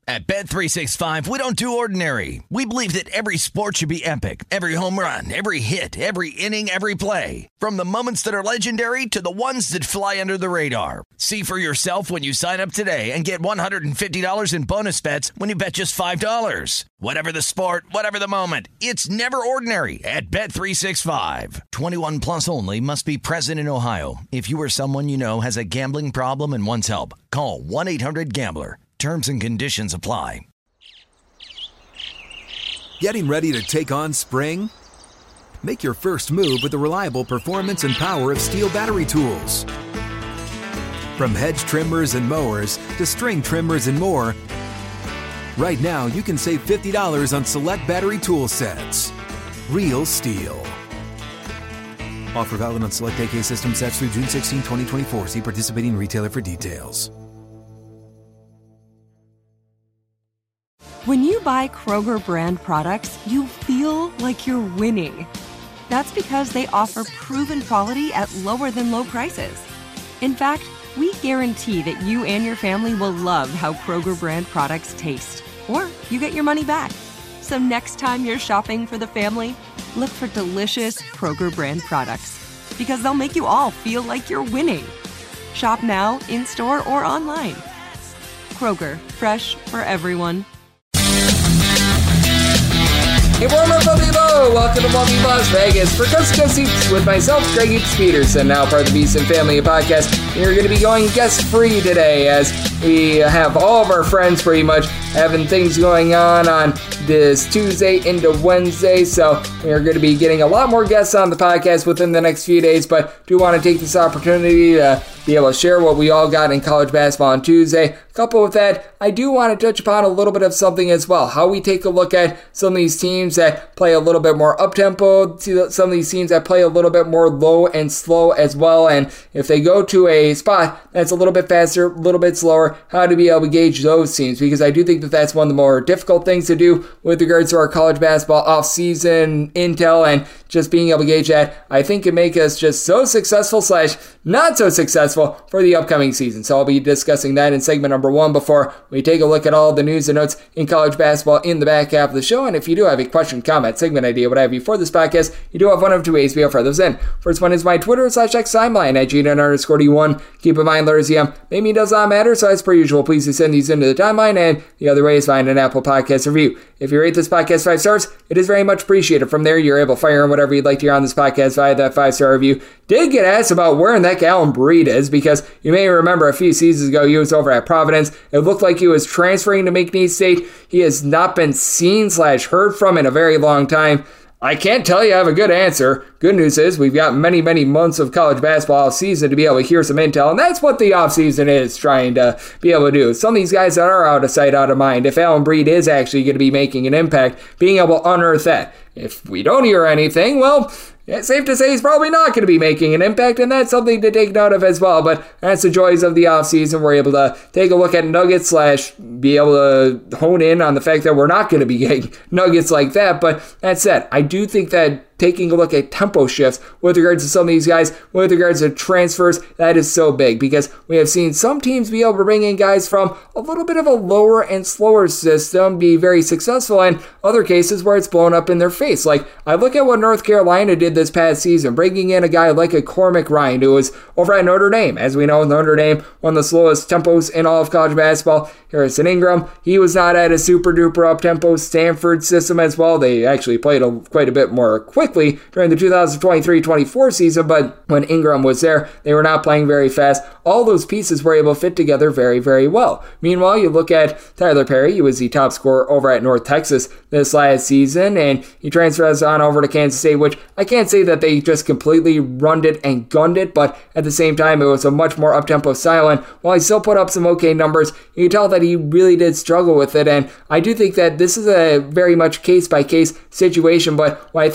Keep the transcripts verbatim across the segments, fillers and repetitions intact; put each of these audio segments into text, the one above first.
At Bet three sixty-five, we don't do ordinary. We believe that every sport should be epic. Every home run, every hit, every inning, every play. From the moments that are legendary to the ones that fly under the radar. See for yourself when you sign up today and get one hundred fifty dollars in bonus bets when you bet just five dollars. Whatever the sport, whatever the moment, it's never ordinary at Bet three sixty-five. twenty-one plus only. Must be present in Ohio. If you or someone you know has a gambling problem and wants help, call one eight hundred gambler. Terms and conditions apply. Getting ready to take on spring? Make your first move with the reliable performance and power of Steel battery tools. From hedge trimmers and mowers to string trimmers and more, right now you can save fifty dollars on select battery tool sets. Real Steel. Offer valid on select A K system sets through June sixteenth, twenty twenty-four. See participating retailer for details. When you buy Kroger brand products, you feel like you're winning. That's because they offer proven quality at lower than low prices. In fact, we guarantee that you and your family will love how Kroger brand products taste, or you get your money back. So next time you're shopping for the family, look for delicious Kroger brand products, because they'll make you all feel like you're winning. Shop now, in-store, or online. Kroger, fresh for everyone. Hey, warm up, Buffalo! Welcome to Buffy Las Vegas for Coast to Coast Seats with myself, Greg Eats Peterson, now part of the Beeson Family Podcast. We're going to be going guest-free today as we have all of our friends pretty much having things going on on this Tuesday into Wednesday, so we're going to be getting a lot more guests on the podcast within the next few days, but do want to take this opportunity to be able to share what we all got in college basketball on Tuesday. Coupled with that, I do want to touch upon a little bit of something as well, how we take a look at some of these teams that play a little bit more up-tempo, to some of these teams that play a little bit more low and slow as well, and if they go to a spot that's a little bit faster, a little bit slower, how to be able to gauge those teams, because I do think that that's one of the more difficult things to do with regards to our college basketball off-season intel, and just being able to gauge that, I think can make us just so successful slash not so successful for the upcoming season. So I'll be discussing that in segment number one before we take a look at all the news and notes in college basketball in the back half of the show. And if you do have a question, comment, segment idea, what have you for this podcast, you do have one of two ways we have for those in. First one is my Twitter slash X timeline at G N underscore D one. Keep in mind, letters E M maybe does not matter, so as per usual, please do send these into the timeline. And the other way is find an Apple Podcast review. If you rate this podcast five stars, it is very much appreciated. From there, you're able to fire in whatever you'd like to hear on this podcast via that five-star review. Did get asked about where in that Allen Breed is, because you may remember a few seasons ago he was over at Providence. It looked like he was transferring to McNeese State. He has not been seen slash heard from in a very long time. I can't tell you I have a good answer. Good news is we've got many, many months of college basketball season to be able to hear some intel, and that's what the offseason is trying to be able to do. Some of these guys that are out of sight, out of mind, if Allen Breed is actually going to be making an impact, being able to unearth that. If we don't hear anything, well, it's safe to say he's probably not going to be making an impact, and that's something to take note of as well. But that's the joys of the offseason. We're able to take a look at nuggets slash be able to hone in on the fact that we're not going to be getting nuggets like that. But that said, I do think that taking a look at tempo shifts with regards to some of these guys, with regards to transfers, that is so big, because we have seen some teams be able to bring in guys from a little bit of a lower and slower system be very successful, and other cases where it's blown up in their face. Like, I look at what North Carolina did this past season, bringing in a guy like a Cormac Ryan, who was over at Notre Dame. As we know, Notre Dame, one of the slowest tempos in all of college basketball. Harrison Ingram, he was not at a super duper up-tempo Stanford system as well. They actually played a, quite a bit more quickly during the two thousand twenty-three twenty-four season, but when Ingram was there, they were not playing very fast. All those pieces were able to fit together very, very well. Meanwhile, you look at Tyler Perry. He was the top scorer over at North Texas this last season, and he transfers on over to Kansas State, which I can't say that they just completely runned it and gunned it, but at the same time, it was a much more up-tempo style, and while he still put up some okay numbers, you can tell that he really did struggle with it, and I do think that this is a very much case-by-case situation, but what I think is very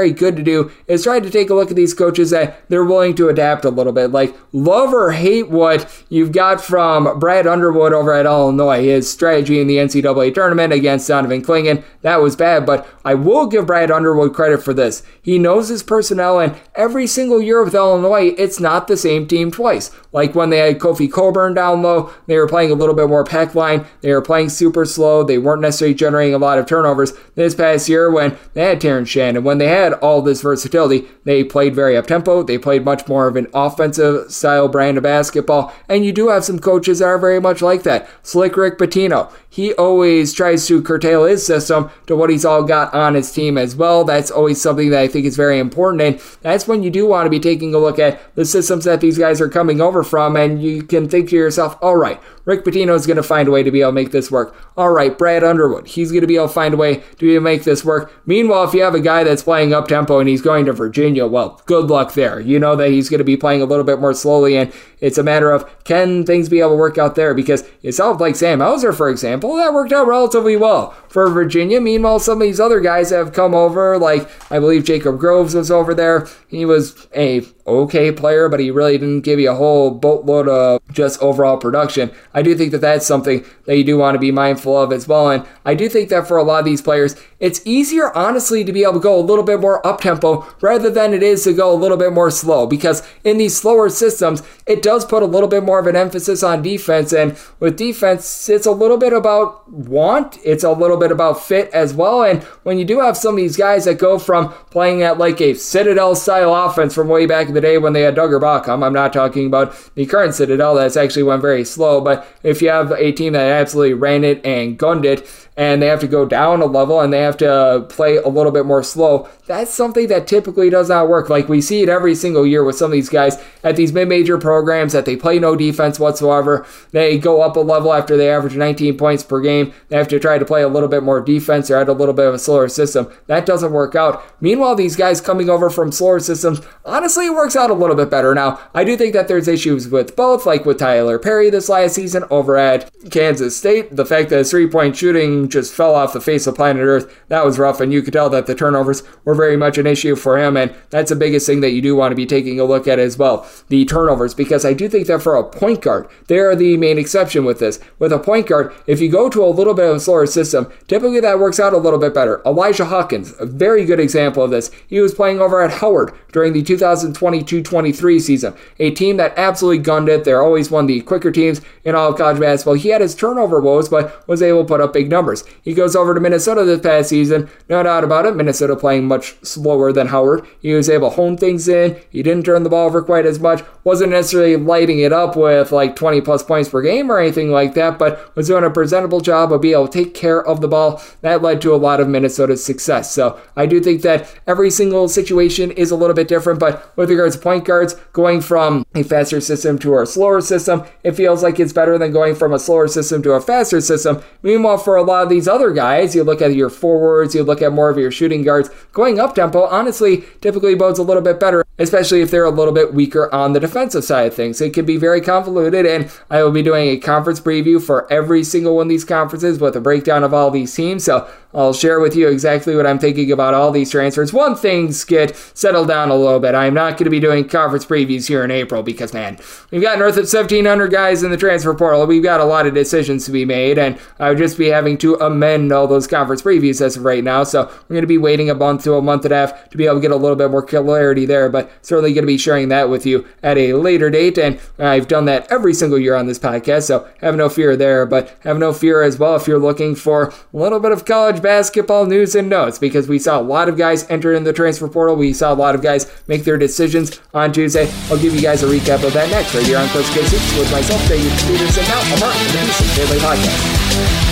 very good to do is try to take a look at these coaches that they're willing to adapt a little bit. Like, love or hate what you've got from Brad Underwood over at Illinois, his strategy in the N C double A tournament against Donovan Clingan, that was bad, but I will give Brad Underwood credit for this. He knows his personnel, and every single year with Illinois, it's not the same team twice. Like when they had Kofi Coburn down low, they were playing a little bit more pack line, they were playing super slow, they weren't necessarily generating a lot of turnovers. This past year when they had Terrence Shannon, when they had all this versatility, they played very up-tempo, they played much more of an offensive style brand of basketball, and you do have some coaches that are very much like that. Slick Rick Pitino, he always tries to curtail his system to what he's all got on his team as well. That's always something that I think is very important, and that's when you do want to be taking a look at the systems that these guys are coming over from, and you can think to yourself, all right, Rick Pitino is going to find a way to be able to make this work. All right, Brad Underwood, he's going to be able to find a way to be able to make this work. Meanwhile, if you have a guy that's playing up-tempo and he's going to Virginia, well, good luck there. You know that he's going to be playing a little bit more slowly, and it's a matter of, can things be able to work out there? Because it sounds like Sam Hauser, for example, that worked out relatively well for Virginia. Meanwhile, some of these other guys have come over, like I believe Jacob Groves was over there. He was a okay player, but he really didn't give you a whole boatload of just overall production. I do think that that's something that you do want to be mindful of as well, and I do think that for a lot of these players, it's easier, honestly, to be able to go a little bit more up-tempo rather than it is to go a little bit more slow, because in these slower systems, it does put a little bit more of an emphasis on defense, and with defense, it's a little bit about want, it's a little bit about fit as well, and when you do have some of these guys that go from playing at like a Citadel-style offense from way back in the day when they had Duggar Bockham, I'm not talking about the current Citadel that's actually went very slow, but if you have a team that absolutely ran it and gunned it, and they have to go down a level and they have to play a little bit more slow, that's something that typically does not work. Like we see it every single year with some of these guys at these mid-major programs that they play no defense whatsoever. They go up a level after they average nineteen points per game. They have to try to play a little bit more defense or add a little bit of a slower system. That doesn't work out. Meanwhile, these guys coming over from slower systems, honestly, it works out a little bit better. Now, I do think that there's issues with both, like with Tyler Perry this last season over at Kansas State. The fact that his three-point shooting just fell off the face of planet Earth, that was rough, and you could tell that the turnovers were very much an issue for him, and that's the biggest thing that you do want to be taking a look at as well, the turnovers, because I do think that for a point guard, they are the main exception with this. With a point guard, if you go to a little bit of a slower system, typically that works out a little bit better. Elijah Hawkins, a very good example of this. He was playing over at Howard during the two thousand twenty-two twenty-three season, a team that absolutely gunned it. They're always one of the quicker teams in all of college basketball. He had his turnover woes, but was able to put up big numbers. He goes over to Minnesota this past season, no doubt about it. Minnesota playing much slower than Howard. He was able to hone things in. He didn't turn the ball over quite as much. Wasn't necessarily lighting it up with like twenty plus points per game or anything like that, but was doing a presentable job of being able to take care of the ball. That led to a lot of Minnesota's success. So I do think that every single situation is a little bit different, but with regards to point guards, going from a faster system to a slower system, it feels like it's better than going from a slower system to a faster system. Meanwhile, for a lot of these other guys, you look at your forwards, you look at more of your shooting guards, going up tempo, honestly, typically bodes a little bit better, especially if they're a little bit weaker on the defensive side of things. It can be very convoluted, and I will be doing a conference preview for every single one of these conferences with a breakdown of all these teams, so I'll share with you exactly what I'm thinking about all these transfers. Once things get settled down a little bit, I'm not going to be doing conference previews here in April because, man, we've got north of seventeen hundred guys in the transfer portal. We've got a lot of decisions to be made, and I would just be having to amend all those conference previews as of right now, so we're going to be waiting a month to a month and a half to be able to get a little bit more clarity there, but certainly going to be sharing that with you at a later date, and I've done that every single year on this podcast, so have no fear there, but have no fear as well if you're looking for a little bit of college basketball news and notes, because we saw a lot of guys enter in the transfer portal. We saw a lot of guys make their decisions on Tuesday. I'll give you guys a recap of that next right here on Coach K six with myself, David Peterson, now a part of the Madison Daily Podcast.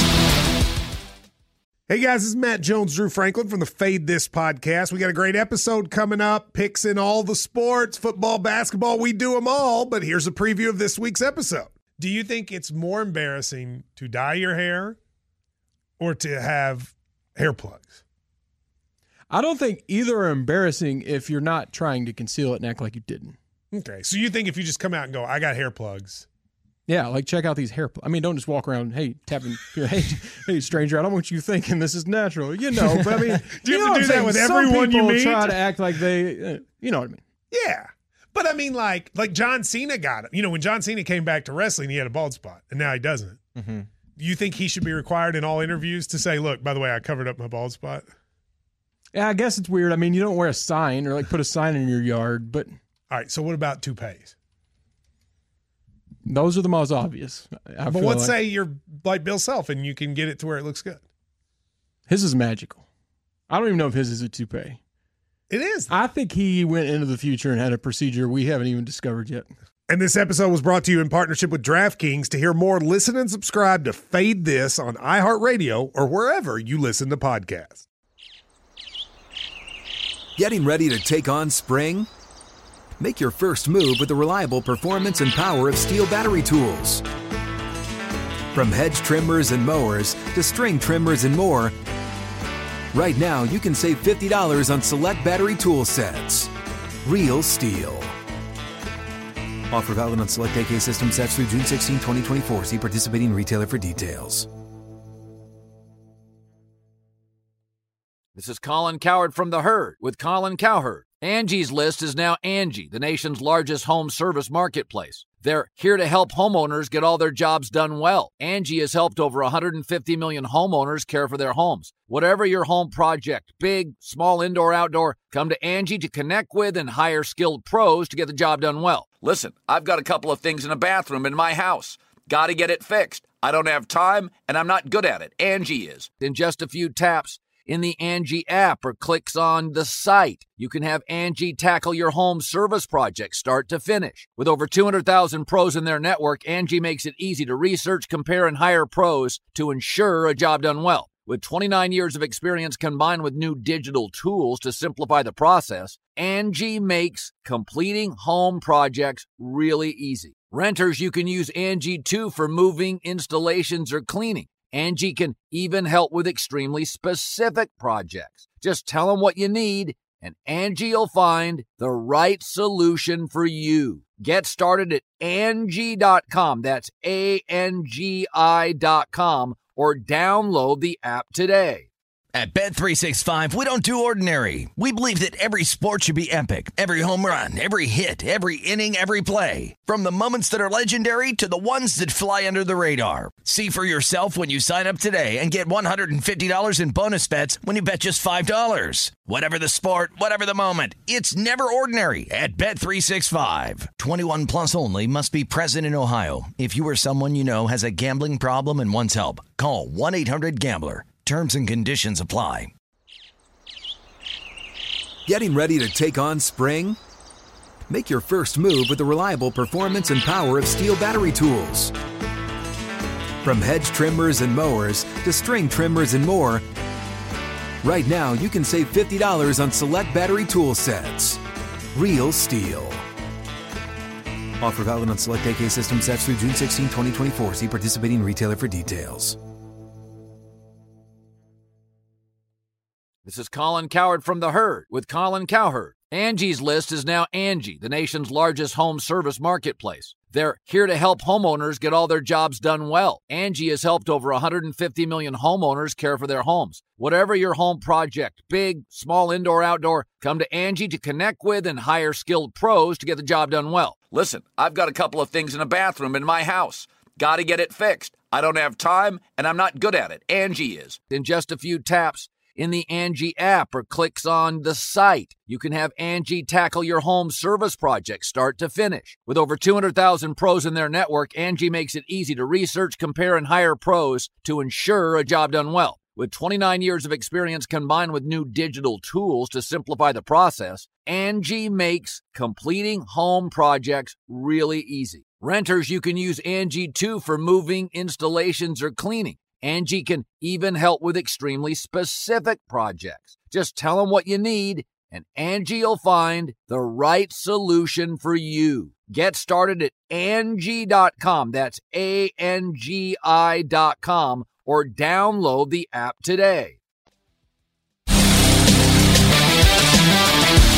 Hey guys, this is Matt Jones, Drew Franklin from the Fade This podcast. We got a great episode coming up, picks in all the sports, football, basketball, we do them all, but here's a preview of this week's episode. Do you think it's more embarrassing to dye your hair or to have hair plugs? I don't think either are embarrassing if you're not trying to conceal it and act like you didn't. Okay, so you think if you just come out and go, I got hair plugs, Yeah, like check out these hair. Pl- I mean, don't just walk around, hey, tapping, hey, hey, stranger, I don't want you thinking this is natural, you know. But I mean, do you, you have know to do that with Some everyone you people meet? try to act like they, uh, you know what I mean? Yeah. But I mean, like, like John Cena got it. You know, when John Cena came back to wrestling, he had a bald spot, and now he doesn't. Mm-hmm. You think he should be required in all interviews to say, look, by the way, I covered up my bald spot? Yeah, I guess it's weird. I mean, you don't wear a sign or like put a sign in your yard, but. All right, so what about toupees? Those are the most obvious. I but feel let's like. say you're like Bill Self and you can get it to where it looks good. His is magical. I don't even know if his is a toupee. It is. I think he went into the future and had a procedure we haven't even discovered yet. And this episode was brought to you in partnership with DraftKings. To hear more, listen and subscribe to Fade This on iHeartRadio or wherever you listen to podcasts. Getting ready to take on spring? Make your first move with the reliable performance and power of Steel battery tools. From hedge trimmers and mowers to string trimmers and more, right now you can save fifty dollars on select battery tool sets. Real Steel. Offer valid on select A K system sets through June sixteenth, twenty twenty-four. See participating retailer for details. This is Colin Cowherd from The Herd with Colin Cowherd. Angie's List is now Angie, the nation's largest home service marketplace. They're here to help homeowners get all their jobs done well. Angie has helped over one hundred fifty million homeowners care for their homes. Whatever your home project, big, small, indoor, outdoor, come to Angie to connect with and hire skilled pros to get the job done well. Listen, I've got a couple of things in a bathroom in my house. Got to get it fixed. I don't have time, and I'm not good at it. Angie is. In just a few taps, in the Angie app or clicks on the site, you can have Angie tackle your home service project start to finish. With over two hundred thousand pros in their network, Angie makes it easy to research, compare, and hire pros to ensure a job done well. With twenty-nine years of experience combined with new digital tools to simplify the process, Angie makes completing home projects really easy. Renters, you can use Angie too for moving, installations, or cleaning. Angie can even help with extremely specific projects. Just tell them what you need, and Angie will find the right solution for you. Get started at Angie dot com. That's A N G I dot com, or download the app today. At Bet three sixty-five, we don't do ordinary. We believe that every sport should be epic. Every home run, every hit, every inning, every play. From the moments that are legendary to the ones that fly under the radar. See for yourself when you sign up today and get one hundred fifty dollars in bonus bets when you bet just five dollars. Whatever the sport, whatever the moment, it's never ordinary at Bet three sixty-five. twenty-one plus only. Must be present in Ohio. If you or someone you know has a gambling problem and wants help, call one eight hundred gambler. Terms and conditions apply. Getting ready to take on spring? Make your first move with the reliable performance and power of Steel battery tools. From hedge trimmers and mowers to string trimmers and more, right now you can save fifty dollars on select battery tool sets. Real Steel. Offer valid on select A K system sets through June sixteenth, twenty twenty-four. See participating retailer for details. This is Colin Cowherd from The Herd with Colin Cowherd. Angie's List is now Angie, the nation's largest home service marketplace. They're here to help homeowners get all their jobs done well. Angie has helped over one hundred fifty million homeowners care for their homes. Whatever your home project, big, small, indoor, outdoor, come to Angie to connect with and hire skilled pros to get the job done well. Listen, I've got a couple of things in a bathroom in my house. Got to get it fixed. I don't have time, and I'm not good at it. Angie is. In just a few taps, in the Angie app or clicks on the site, you can have Angie tackle your home service project start to finish. With over two hundred thousand pros in their network, Angie makes it easy to research, compare, and hire pros to ensure a job done well. With twenty-nine years of experience combined with new digital tools to simplify the process, Angie makes completing home projects really easy. Renters, you can use Angie too for moving, installations, or cleaning. Angie can even help with extremely specific projects. Just tell them what you need, and Angie will find the right solution for you. Get started at Angie dot com. That's A N G I dot com, or download the app today.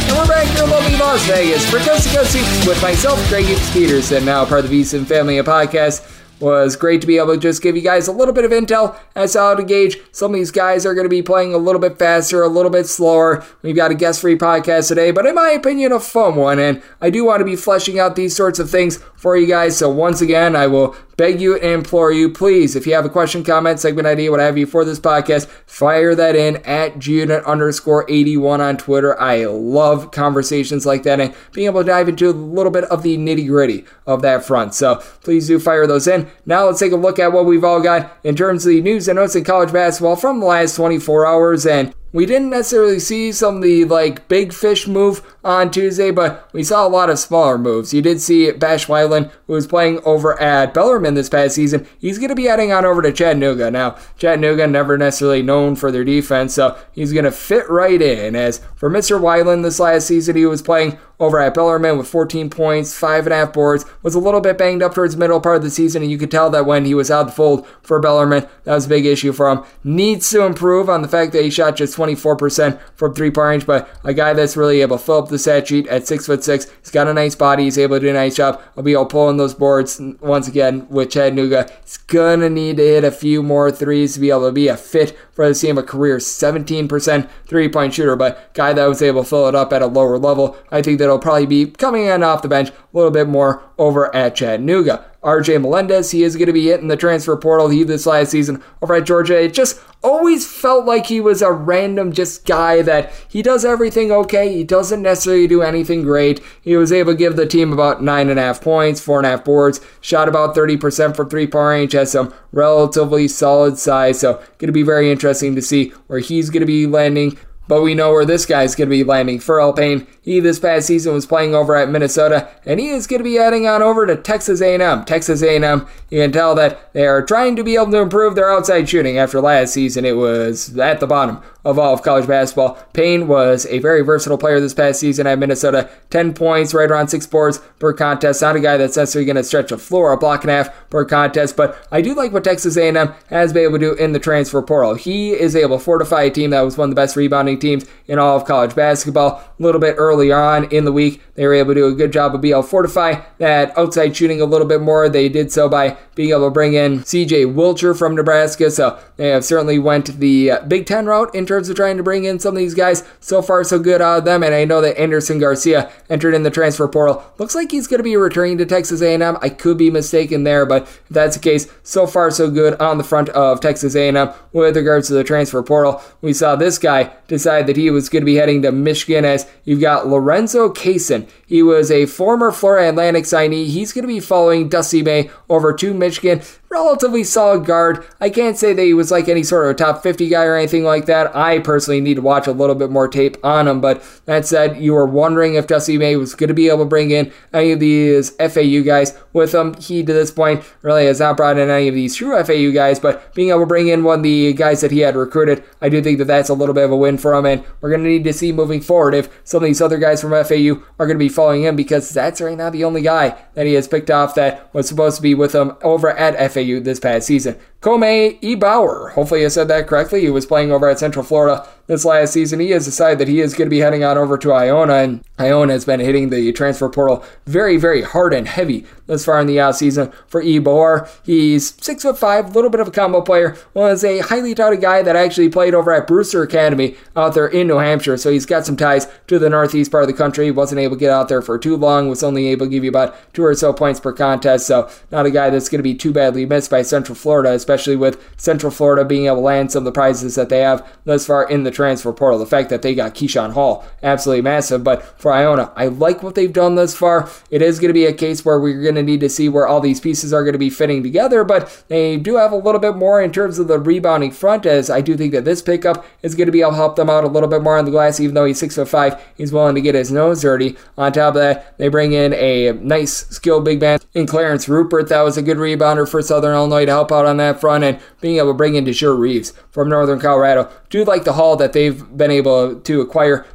And we're back here in lovely Las Vegas for Coast to Coast Hoops with myself, Greg Hoops Peterson, now part of the Beeson Family of Podcasts. Was great to be able to just give you guys a little bit of intel as to how to gauge some of these guys are going to be playing a little bit faster, a little bit slower. We've got a guest-free podcast today, but in my opinion, a fun one, and I do want to be fleshing out these sorts of things for you guys. So once again, I will beg you and implore you, please, if you have a question, comment, segment idea, what have you for this podcast, fire that in at G-Unit underscore eighty-one on Twitter. I love conversations like that and being able to dive into a little bit of the nitty-gritty of that front. So please do fire those in. Now let's take a look at what we've all got in terms of the news and notes in college basketball from the last twenty-four hours. And we didn't necessarily see some of the like big fish move on Tuesday, but we saw a lot of smaller moves. You did see Bash Weiland, who was playing over at Bellarmine this past season. He's going to be heading on over to Chattanooga. Now, Chattanooga never necessarily known for their defense, so he's going to fit right in. As for Mister Weiland this last season, he was playing over at Bellarmine with fourteen points, five and a half boards, was a little bit banged up towards the middle part of the season, and you could tell that when he was out of the fold for Bellarmine, that was a big issue for him. Needs to improve on the fact that he shot just twenty-four percent from three-point range, but a guy that's really able to fill up the stat sheet at six foot six. He's got a nice body. He's able to do a nice job. I'll be able to pull in those boards once again with Chattanooga. He's going to need to hit a few more threes to be able to be a fit for the team. A career seventeen percent three-point shooter, but guy that was able to fill it up at a lower level. I think that'll probably be coming in off the bench a little bit more over at Chattanooga. R J Melendez, he is going to be hitting the transfer portal. He this last season over at Georgia. It just always felt like he was a random just guy that he does everything okay. He doesn't necessarily do anything great. He was able to give the team about nine and a half points, four and a half boards, shot about thirty percent from three-point range, has some relatively solid size. So going to be very interesting to see where he's going to be landing. But we know where this guy's going to be landing. Pharrell Payne, he this past season was playing over at Minnesota, and he is going to be heading on over to Texas A and M. Texas A and M, you can tell that they are trying to be able to improve their outside shooting. After last season, it was at the bottom of all of college basketball. Payne was a very versatile player this past season at Minnesota. ten points, right around six boards per contest. Not a guy that's necessarily going to stretch a floor, a block and a half per contest, but I do like what Texas A and M has been able to do in the transfer portal. He is able to fortify a team that was one of the best rebounding teams in all of college basketball. A little bit earlier on in the week, they were able to do a good job of being able to fortify that outside shooting a little bit more. They did so by being able to bring in C J Wilcher from Nebraska, so they have certainly went the Big Ten route in terms of trying to bring in some of these guys. So far, so good out of them, and I know that Anderson Garcia entered in the transfer portal. Looks like he's going to be returning to Texas A and M. I could be mistaken there, but if that's the case, so far, so good on the front of Texas A and M with regards to the transfer portal. We saw this guy decide that he was going to be heading to Michigan, as you've got Lorenzo Kaysen. He was a former Florida Atlantic signee. He's going to be following Dusty May over to Michigan. Relatively solid guard. I can't say that he was like any sort of a top fifty guy or anything like that. I personally need to watch a little bit more tape on him, but that said, you were wondering if Dusty May was going to be able to bring in any of these F A U guys with him. He, to this point, really has not brought in any of these true F A U guys, but being able to bring in one of the guys that he had recruited, I do think that that's a little bit of a win for him, and we're going to need to see moving forward if some of these other guys from F A U are going to be following him, because that's right now the only guy that he has picked off that was supposed to be with him over at F A U this past season. Kome Ebauer, hopefully I said that correctly. He was playing over at Central Florida this last season. He has decided that he is going to be heading on over to Iona, and Iona has been hitting the transfer portal very, very hard and heavy thus far in the offseason for Ebauer. He's six foot five, a little bit of a combo player, was a highly touted guy that actually played over at Brewster Academy out there in New Hampshire, so he's got some ties to the northeast part of the country. He wasn't able to get out there for too long, was only able to give you about two or so points per contest, so not a guy that's going to be too badly missed by Central Florida, especially with Central Florida being able to land some of the prizes that they have thus far in the transfer portal. The fact that they got Keyshawn Hall, absolutely massive, but for Iona, I like what they've done thus far. It is going to be a case where we're going to need to see where all these pieces are going to be fitting together, but they do have a little bit more in terms of the rebounding front, as I do think that this pickup is going to be able to help them out a little bit more on the glass. Even though he's six foot five, he's willing to get his nose dirty. On top of that, they bring in a nice skilled big man in Clarence Rupert. That was a good rebounder for Southern Illinois to help out on that front, and being able to bring in DeJure Reeves from Northern Colorado. Do like the haul that they've been able to acquire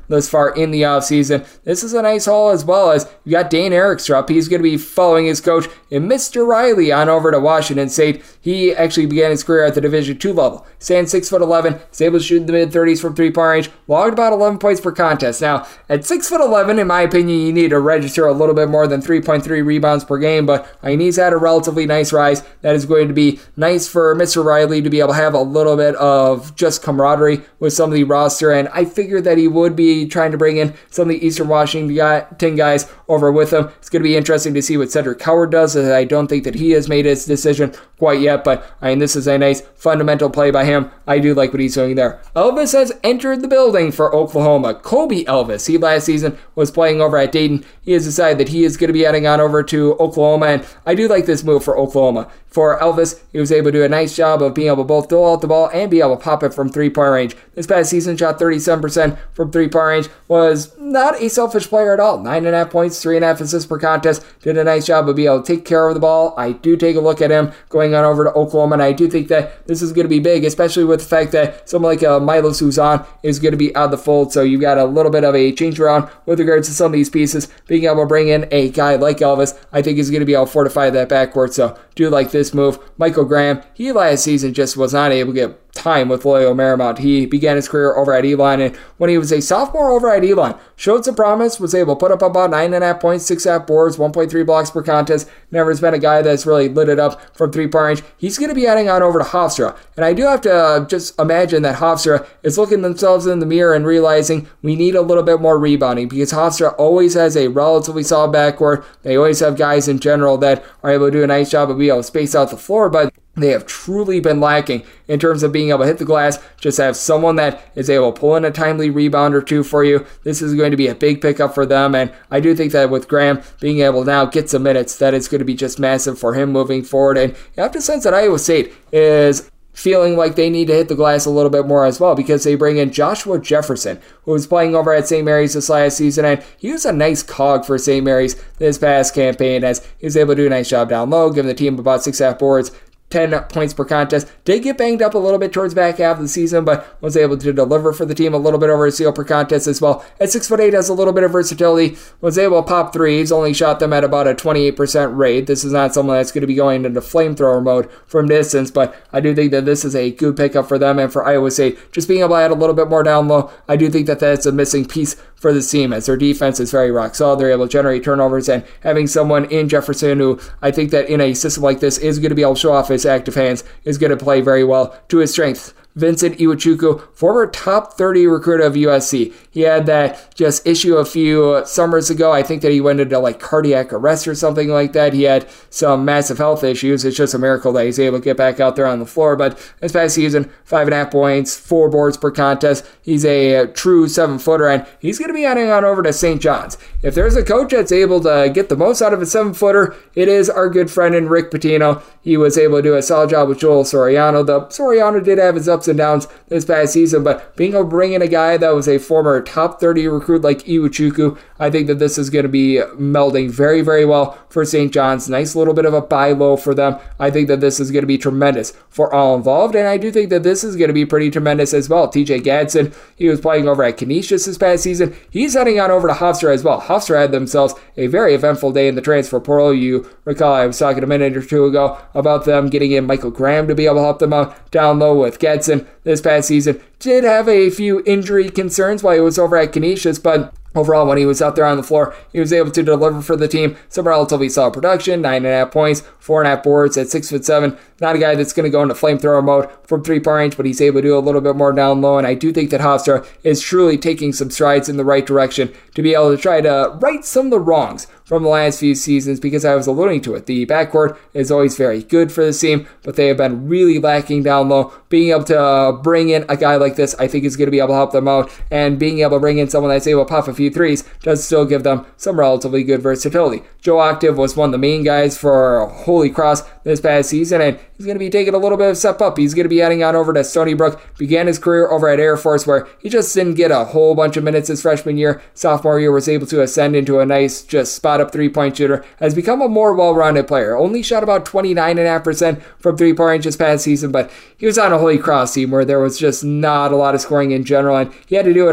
thus far in the offseason. This is a nice haul as well, as you got Dane Erickstrup. He's going to be following his coach and Mister Riley on over to Washington State. He actually began his career at the Division two level. Stands six foot eleven, is able to shoot in the mid thirties from three-point range, logged about eleven points per contest. Now, at six foot eleven, in my opinion, you need to register a little bit more than three point three rebounds per game, but I mean, he's had a relatively nice rise. That is going to be nice for Mister Riley to be able to have a little bit of just camaraderie with some of the roster, and I figured that he would be trying to bring in some of the Eastern Washington guys over with him. It's going to be interesting to see what Cedric Howard does, as I don't think that he has made his decision quite yet, but I mean, this is a nice fundamental play by him. I do like what he's doing there. Elvis has entered the building for Oklahoma. Kobe Elvis, he last season was playing over at Dayton. He has decided that he is going to be heading on over to Oklahoma, and I do like this move for Oklahoma. For Elvis, he was able to do a nice job of being able to both dole out the ball and be able to pop it from three-point range. This past season, shot thirty-seven percent from three-point range, was not a selfish player at all. Nine and a half points, three and a half assists per contest. Did a nice job of being able to take care of the ball. I do take a look at him going on over to Oklahoma, and I do think that this is going to be big, especially with the fact that someone like uh, Milo Suzan is going to be out of the fold, so you got a little bit of a change around with regards to some of these pieces. Being able to bring in a guy like Elvis, I think is going to be able to fortify that backcourt, so do like this move. Michael Graham, he last season just was not able to get time with Loyola Marymount. He began his career over at Elon, and when he was a sophomore over at Elon, showed some promise, was able to put up about nine and a half points, six and a half boards, one point three blocks per contest. Never has been a guy that's really lit it up from three-point range. He's going to be adding on over to Hofstra, and I do have to uh, just imagine that Hofstra is looking themselves in the mirror and realizing we need a little bit more rebounding, because Hofstra always has a relatively solid backcourt. They always have guys in general that are able to do a nice job of being able to space out the floor, but they have truly been lacking in terms of being able to hit the glass, just have someone that is able to pull in a timely rebound or two for you. This is going to be a big pickup for them, and I do think that with Graham being able to now get some minutes, that it's going to be just massive for him moving forward. And you have to sense that Iowa State is feeling like they need to hit the glass a little bit more as well, because they bring in Joshua Jefferson, who was playing over at Saint Mary's this last season, and he was a nice cog for Saint Mary's this past campaign, as he was able to do a nice job down low, giving the team about six and a half boards, ten points per contest. Did get banged up a little bit towards the back half of the season, but was able to deliver for the team a little bit over a steal per contest as well. At six foot eight, has a little bit of versatility. Was able to pop threes. Only shot them at about a twenty-eight percent rate. This is not someone that's going to be going into flamethrower mode from distance, but I do think that this is a good pickup for them and for Iowa State. Just being able to add a little bit more down low, I do think that that's a missing piece for this team, as their defense is very rock solid. They're able to generate turnovers, and having someone in Jefferson who I think that in a system like this is going to be able to show off his active hands is going to play very well to his strengths. Vincent Iwuchukwu, former top thirty recruit of U S C. He had that just issue a few summers ago. I think that he went into like cardiac arrest or something like that. He had some massive health issues. It's just a miracle that he's able to get back out there on the floor. But this past season, five and a half points, four boards per contest. He's a true seven footer, and he's going to be heading on over to Saint John's. If there's a coach that's able to get the most out of a seven footer, it is our good friend in Rick Pitino. He was able to do a solid job with Joel Soriano. The Soriano did have his ups and downs this past season, but being able to bring in a guy that was a former top thirty recruit like Iwuchukwu, I think that this is going to be melding very, very well for Saint John's. Nice little bit of a buy low for them. I think that this is going to be tremendous for all involved, and I do think that this is going to be pretty tremendous as well. T J Gadsden, he was playing over at Canisius this past season. He's heading on over to Hofstra as well. Hofstra had themselves a very eventful day in the transfer portal. You recall I was talking a minute or two ago about them getting in Michael Graham to be able to help them out down low with Gadsden this past season. Did have a few injury concerns while he was over at Canisius, but overall, when he was out there on the floor, he was able to deliver for the team some relatively solid production, nine and a half points, four and a half boards at six foot seven. Not a guy that's going to go into flamethrower mode from three-point range, but he's able to do a little bit more down low, and I do think that Hofstra is truly taking some strides in the right direction to be able to try to right some of the wrongs from the last few seasons, because I was alluding to it. The backcourt is always very good for this team, but they have been really lacking down low. Being able to uh, bring in a guy like this, I think is going to be able to help them out, and being able to bring in someone that's able to pop a few threes does still give them some relatively good versatility. Joe Octave was one of the main guys for Holy Cross this past season, and he's going to be taking a little bit of a step up. He's going to be heading on over to Stony Brook. Began his career over at Air Force, where he just didn't get a whole bunch of minutes his freshman year. Sophomore year was able to ascend into a nice, just spot-up three-point shooter. Has become a more well-rounded player. Only shot about twenty-nine point five percent from three-point range this past season, but he was on a Holy Cross team where there was just not a lot of scoring in general, and he had to do it all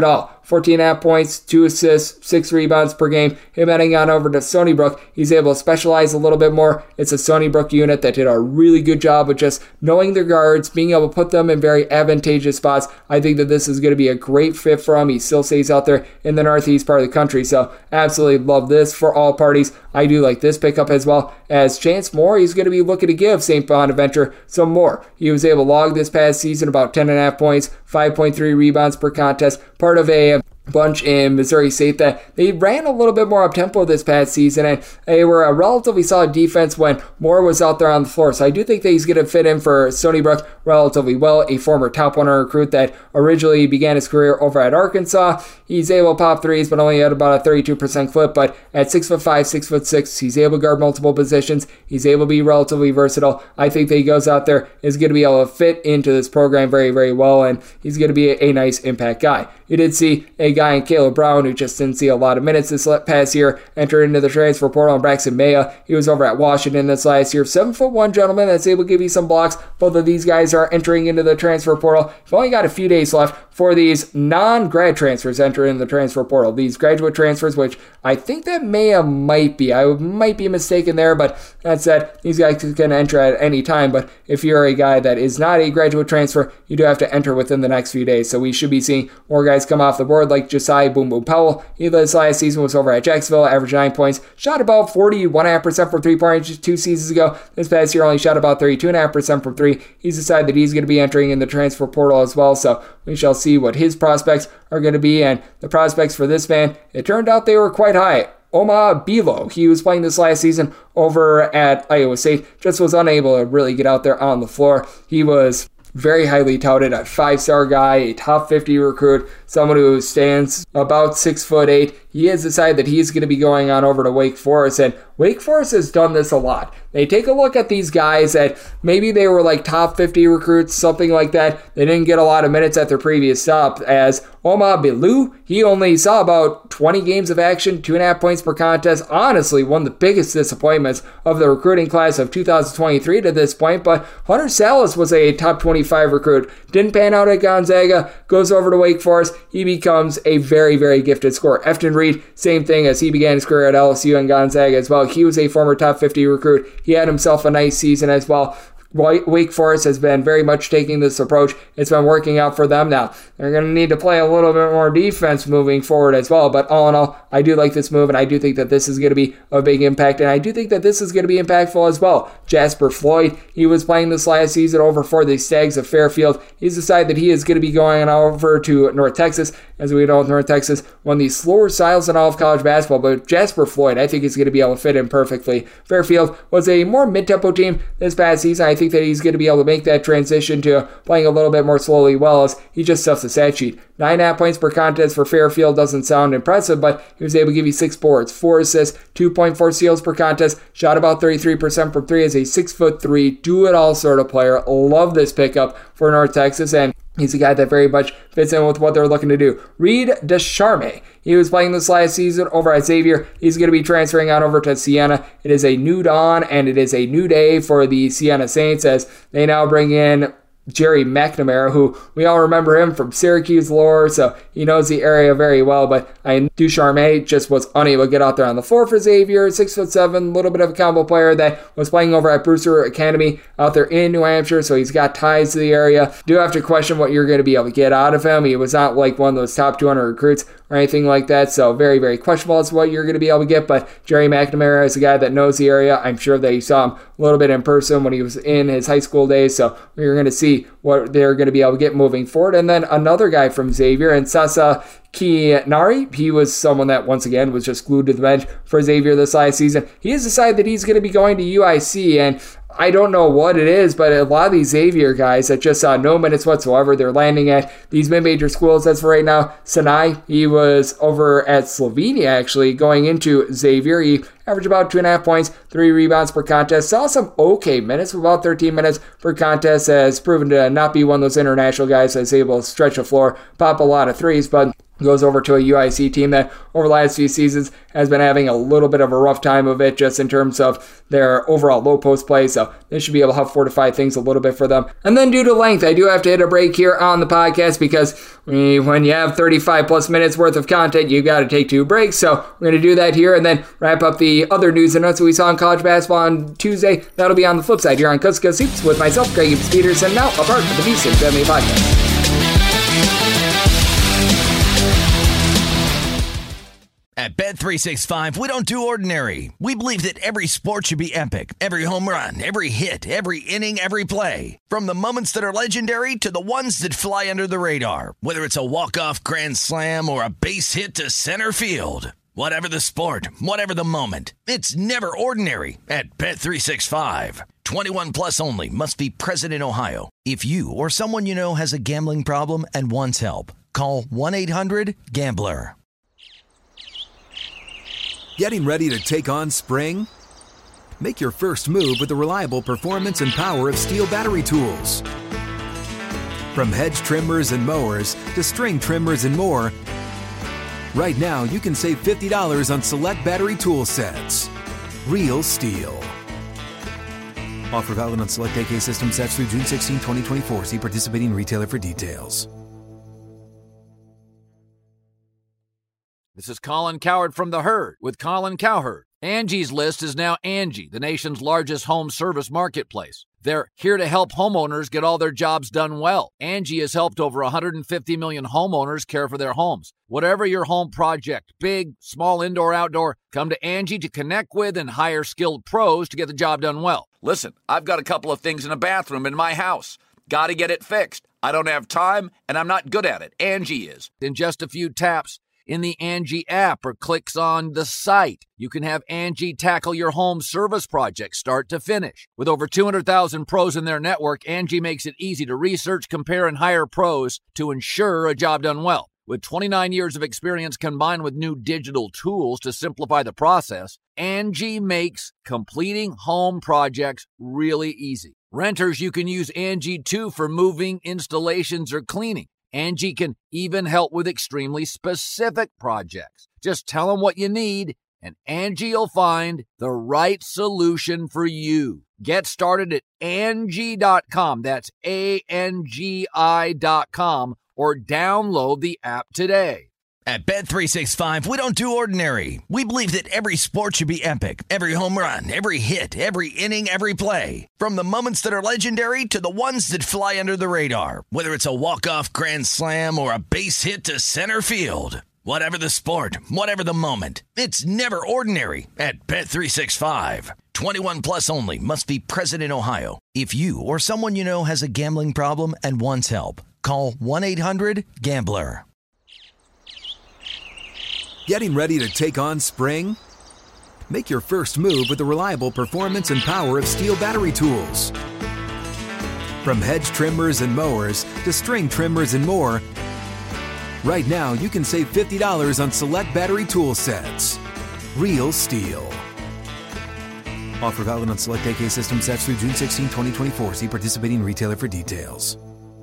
fourteen and a half points, two assists, six rebounds per game. Him heading on over to Stony Brook, he's able to specialize a little bit more. It's a Stony Brook unit that did a really good job of just knowing their guards, being able to put them in very advantageous spots. I think that this is going to be a great fit for him. He still stays out there in the northeast part of the country, so absolutely love this for all parties. I do like this pickup as well. As Chance Moore, he's going to be looking to give Saint Bonaventure some more. He was able to log this past season about ten and a half points, five point three rebounds per contest, part of a bunch in Missouri State that they ran a little bit more up-tempo this past season, and they were a relatively solid defense when Moore was out there on the floor. So I do think that he's going to fit in for Stony Brook relatively well, a former top one hundred recruit that originally began his career over at Arkansas. He's able to pop threes, but only at about a thirty-two percent clip, but at six foot five, six foot six, he's able to guard multiple positions. He's able to be relatively versatile. I think that he goes out there, is going to be able to fit into this program very, very well, and he's going to be a, a nice impact guy. You did see a guy in Caleb Brown who just didn't see a lot of minutes this past year enter into the transfer portal, and Braxton Maya. He was over at Washington this last year. Seven foot one gentleman that's able to give you some blocks. Both of these guys are entering into the transfer portal. You've only got a few days left for these non-grad transfers entering the transfer portal. These graduate transfers, which I think that Maya might be. I might be mistaken there, but that said, these guys can enter at any time. But if you're a guy that is not a graduate transfer, you do have to enter within the next few days. So we should be seeing more guys come off the board like Josiah Boom Boom Powell. He this last season was over at Jacksonville, averaged nine points, shot about forty-one point five percent from three-point range two seasons ago. This past year only shot about thirty-two point five percent from three. He's decided that he's going to be entering in the transfer portal as well, so we shall see what his prospects are going to be, and the prospects for this man, it turned out they were quite high. Oma Bilo, he was playing this last season over at Iowa State, just was unable to really get out there on the floor. He was very highly touted, a five-star guy, a top fifty recruit, someone who stands about six foot eight. He has decided that he's going to be going on over to Wake Forest, and Wake Forest has done this a lot. They take a look at these guys that maybe they were like top fifty recruits, something like that. They didn't get a lot of minutes at their previous stop, as Oma Bilou, he only saw about twenty games of action, two and a half points per contest. Honestly, one of the biggest disappointments of the recruiting class of two thousand twenty-three to this point, but Hunter Salas was a top twenty-five recruit. Didn't pan out at Gonzaga, goes over to Wake Forest. He becomes a very, very gifted scorer. Efton Reed, same thing, as he began his career at L S U and Gonzaga as well. He was a former top fifty recruit. He had himself a nice season as well. Wake Forest has been very much taking this approach. It's been working out for them now. They're going to need to play a little bit more defense moving forward as well, but all in all, I do like this move, and I do think that this is going to be a big impact, and I do think that this is going to be impactful as well. Jasper Floyd, he was playing this last season over for the Stags of Fairfield. He's decided that he is going to be going over to North Texas. As we know, North Texas, one of the slower styles in all of college basketball, but Jasper Floyd, I think, is going to be able to fit in perfectly. Fairfield was a more mid-tempo team this past season. I think that he's going to be able to make that transition to playing a little bit more slowly well, as he just stuffs the stat sheet. Nine and a half points per contest for Fairfield doesn't sound impressive, but he was able to give you six boards, four assists, two point four steals per contest, shot about thirty-three percent from three as a six foot three, do-it-all sort of player. Love this pickup for North Texas, and he's a guy that very much fits in with what they're looking to do. Reed Descharme, he was playing this last season over at Xavier. He's going to be transferring on over to Siena. It is a new dawn, and it is a new day for the Siena Saints, as they now bring in Jerry McNamara, who we all remember him from Syracuse lore, so he knows the area very well, but I Ducharme just was unable to get out there on the floor for Xavier. Six foot seven, a little bit of a combo player that was playing over at Brewster Academy out there in New Hampshire, so he's got ties to the area. Do have to question what you're going to be able to get out of him. He was not like one of those top two hundred recruits or anything like that, so very, very questionable as to what you're going to be able to get, but Jerry McNamara is a guy that knows the area. I'm sure that you saw him a little bit in person when he was in his high school days, so we're going to see what they're going to be able to get moving forward. And then another guy from Xavier, and Sasa Kinari, he was someone that once again was just glued to the bench for Xavier this last season. He has decided that he's going to be going to U I C, and I don't know what it is, but a lot of these Xavier guys that just saw no minutes whatsoever, they're landing at these mid-major schools. As for right now, Sinai, he was over at Slovenia actually going into Xavier. He averaged about two and a half points, three rebounds per contest. Saw some okay minutes, about thirteen minutes per contest, has proven to not be one of those international guys that's able to stretch the floor, pop a lot of threes, but goes over to a U I C team that over the last few seasons has been having a little bit of a rough time of it just in terms of their overall low post play. So they should be able to help fortify things a little bit for them. And then due to length, I do have to hit a break here on the podcast because we, when you have thirty-five plus minutes worth of content, you got to take two breaks. So we're going to do that here and then wrap up the other news and notes that we saw in college basketball on Tuesday. That'll be on the flip side here on Coast to Coast Hoops with myself, Greg Peterson, now a part of the VSiN Family Podcast. At Bet three sixty-five, we don't do ordinary. We believe that every sport should be epic. Every home run, every hit, every inning, every play. From the moments that are legendary to the ones that fly under the radar. Whether it's a walk-off grand slam or a base hit to center field. Whatever the sport, whatever the moment. It's never ordinary at Bet three sixty-five. twenty-one plus only. Must be present in Ohio. If you or someone you know has a gambling problem and wants help, call one eight hundred gambler. Getting ready to take on spring? Make your first move with the reliable performance and power of Steel battery tools. From hedge trimmers and mowers to string trimmers and more, right now you can save fifty dollars on select battery tool sets. Real Steel. Offer valid on select A K system sets through June sixteenth, twenty twenty-four. See participating retailer for details. This is Colin Cowherd from The Herd with Colin Cowherd. Angie's List is now Angie, the nation's largest home service marketplace. They're here to help homeowners get all their jobs done well. Angie has helped over one hundred fifty million homeowners care for their homes. Whatever your home project, big, small, indoor, outdoor, come to Angie to connect with and hire skilled pros to get the job done well. Listen, I've got a couple of things in a bathroom in my house. Got to get it fixed. I don't have time, and I'm not good at it. Angie is. In just a few taps, in the Angie app or clicks on the site, you can have Angie tackle your home service project start to finish. With over two hundred thousand pros in their network, Angie makes it easy to research, compare, and hire pros to ensure a job done well. With twenty-nine years of experience combined with new digital tools to simplify the process, Angie makes completing home projects really easy. Renters, you can use Angie too for moving, installations, or cleaning. Angie can even help with extremely specific projects. Just tell them what you need, and Angie will find the right solution for you. Get started at Angie dot com. That's A N G I dot com, or download the app today. At Bet three sixty-five, we don't do ordinary. We believe that every sport should be epic. Every home run, every hit, every inning, every play. From the moments that are legendary to the ones that fly under the radar. Whether it's a walk-off grand slam or a base hit to center field. Whatever the sport, whatever the moment. It's never ordinary at Bet three sixty-five. twenty-one plus only. Must be present in Ohio. If you or someone you know has a gambling problem and wants help, call one eight hundred gambler. Getting ready to take on spring? Make your first move with the reliable performance and power of Steel battery tools. From hedge trimmers and mowers to string trimmers and more, right now you can save fifty dollars on select battery tool sets. Real Steel. Offer valid on select A K system sets through June sixteenth, twenty twenty-four. See participating retailer for details.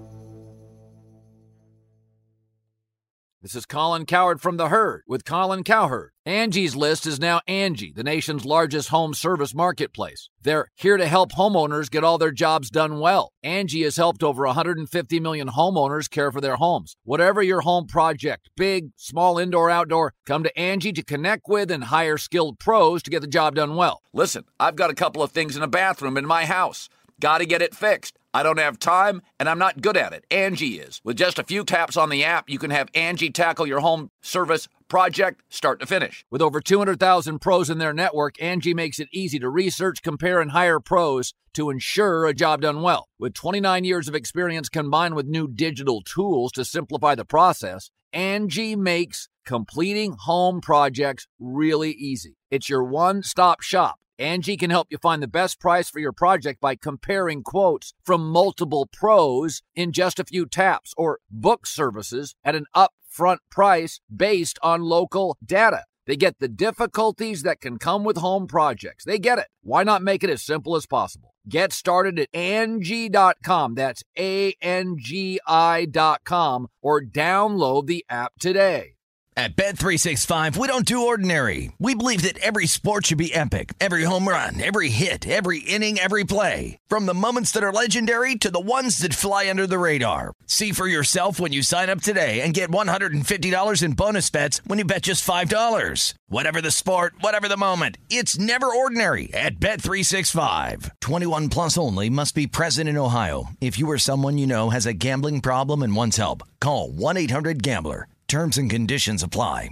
This is Colin Cowherd from The Herd with Colin Cowherd. Angie's List is now Angie, the nation's largest home service marketplace. They're here to help homeowners get all their jobs done well. Angie has helped over one hundred fifty million homeowners care for their homes. Whatever your home project, big, small, indoor, outdoor, come to Angie to connect with and hire skilled pros to get the job done well. Listen, I've got a couple of things in a bathroom in my house. Got to get it fixed. I don't have time, and I'm not good at it. Angie is. With just a few taps on the app, you can have Angie tackle your home service project start to finish. With over two hundred thousand pros in their network, Angie makes it easy to research, compare, and hire pros to ensure a job done well. With twenty-nine years of experience combined with new digital tools to simplify the process, Angie makes completing home projects really easy. It's your one-stop shop. Angie can help you find the best price for your project by comparing quotes from multiple pros in just a few taps, or book services at an upfront price based on local data. They get the difficulties that can come with home projects. They get it. Why not make it as simple as possible? Get started at Angie dot com. That's A N G I dot com, or download the app today. At Bet three sixty-five, we don't do ordinary. We believe that every sport should be epic. Every home run, every hit, every inning, every play. From the moments that are legendary to the ones that fly under the radar. See for yourself when you sign up today and get one hundred fifty dollars in bonus bets when you bet just five dollars. Whatever the sport, whatever the moment, it's never ordinary at Bet three sixty-five. twenty-one plus only. Must be present in Ohio. If you or someone you know has a gambling problem and wants help, call one eight hundred gambler. Terms and conditions apply.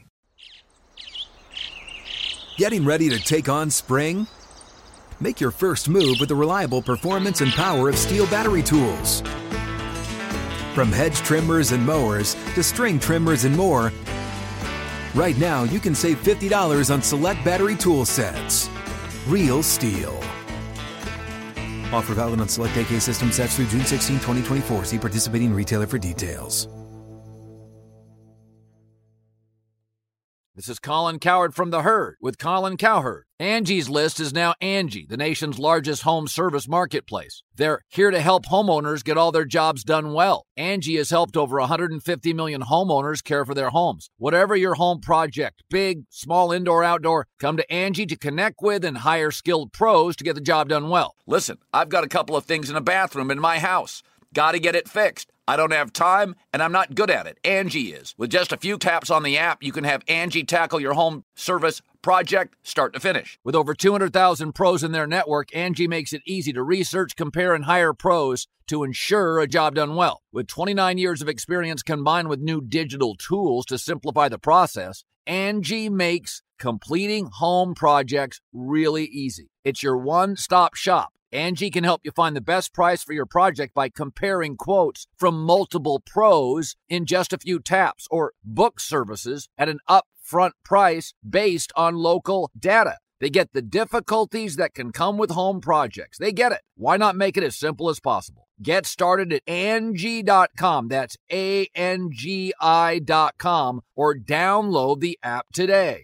Getting ready to take on spring? Make your first move with the reliable performance and power of Steel battery tools. From hedge trimmers and mowers to string trimmers and more, right now you can save fifty dollars on select battery tool sets. Real Steel. Offer valid on select A K system sets through June sixteenth, twenty twenty-four. See participating retailer for details. This is Colin Cowherd from The Herd with Colin Cowherd. Angie's List is now Angie, the nation's largest home service marketplace. They're here to help homeowners get all their jobs done well. Angie has helped over one hundred fifty million homeowners care for their homes. Whatever your home project, big, small, indoor, outdoor, come to Angie to connect with and hire skilled pros to get the job done well. Listen, I've got a couple of things in a bathroom in my house. Got to get it fixed. I don't have time, and I'm not good at it. Angie is. With just a few taps on the app, you can have Angie tackle your home service project start to finish. With over two hundred thousand pros in their network, Angie makes it easy to research, compare, and hire pros to ensure a job done well. With twenty-nine years of experience combined with new digital tools to simplify the process, Angie makes completing home projects really easy. It's your one-stop shop. Angie can help you find the best price for your project by comparing quotes from multiple pros in just a few taps, or book services at an upfront price based on local data. They get the difficulties that can come with home projects. They get it. Why not make it as simple as possible? Get started at Angie dot com. That's A N G I dot com, or download the app today.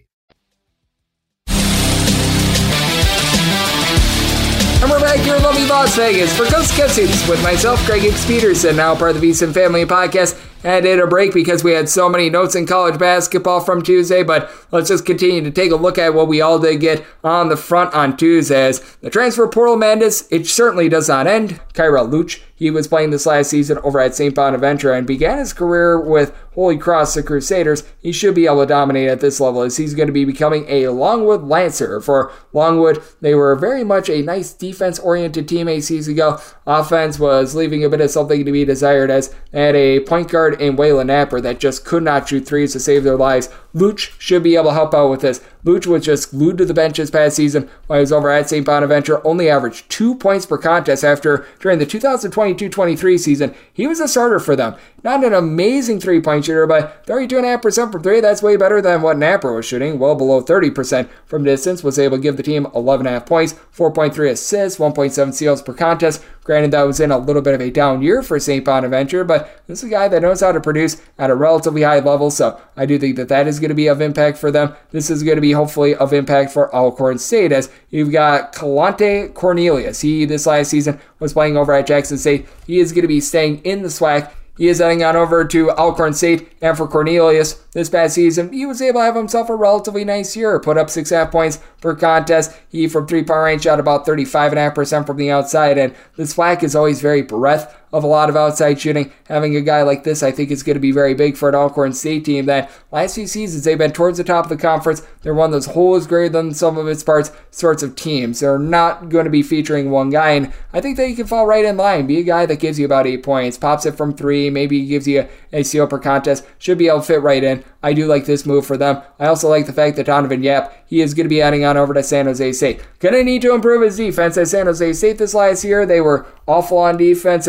And we're back here in lovely Las Vegas for Coast to Coast Hoops with myself, Greg Hicks Peterson, now part of the VSiN Family Podcast. And did a break because we had so many notes in college basketball from Tuesday, but let's just continue to take a look at what we all did get on the front on Tuesday. As the transfer portal madness, it certainly does not end. Kira Luch, he was playing this last season over at Saint Bonaventure and began his career with Holy Cross the Crusaders. He should be able to dominate at this level as he's going to be becoming a Longwood Lancer. For Longwood, they were very much a nice defense-oriented team eight seasons ago. Offense was leaving a bit of something to be desired as they had a point guard in Waylon Napper that just could not shoot threes to save their lives. Luch should be able to help out with this. Luch was just glued to the bench this past season while he was over at Saint Bonaventure, only averaged two points per contest after, during the two thousand twenty-two twenty-three season, he was a starter for them. Not an amazing three-point shooter, but thirty-two point five percent from three, that's way better than what Napper was shooting, well below thirty percent from distance, was able to give the team eleven point five points, four point three assists, one point seven steals per contest. Granted, that was in a little bit of a down year for Saint Bonaventure, but this is a guy that knows how to produce at a relatively high level, so I do think that that is going to be of impact for them. This is going to be hopefully of impact for Alcorn State, as you've got Kalante Cornelius. He, this last season, was playing over at Jackson State. He is going to be staying in the SWAC. He is heading on over to Alcorn State, and for Cornelius, this past season, he was able to have himself a relatively nice year. Put up six point five points per contest. He, from three-point range, shot about thirty-five point five percent from the outside, and this SWAC is always very breadth of a lot of outside shooting. Having a guy like this, I think, is going to be very big for an Alcorn State team that last few seasons, they've been towards the top of the conference. They're one of those whole is greater than some of its parts sorts of teams. They're not going to be featuring one guy, and I think that you can fall right in line. Be a guy that gives you about eight points, pops it from three, maybe gives you a steal per contest. Should be able to fit right in. I do like this move for them. I also like the fact that Donovan Yap, he is going to be heading on over to San Jose State. Going to need to improve his defense at San Jose State this last year. They were awful on defense, and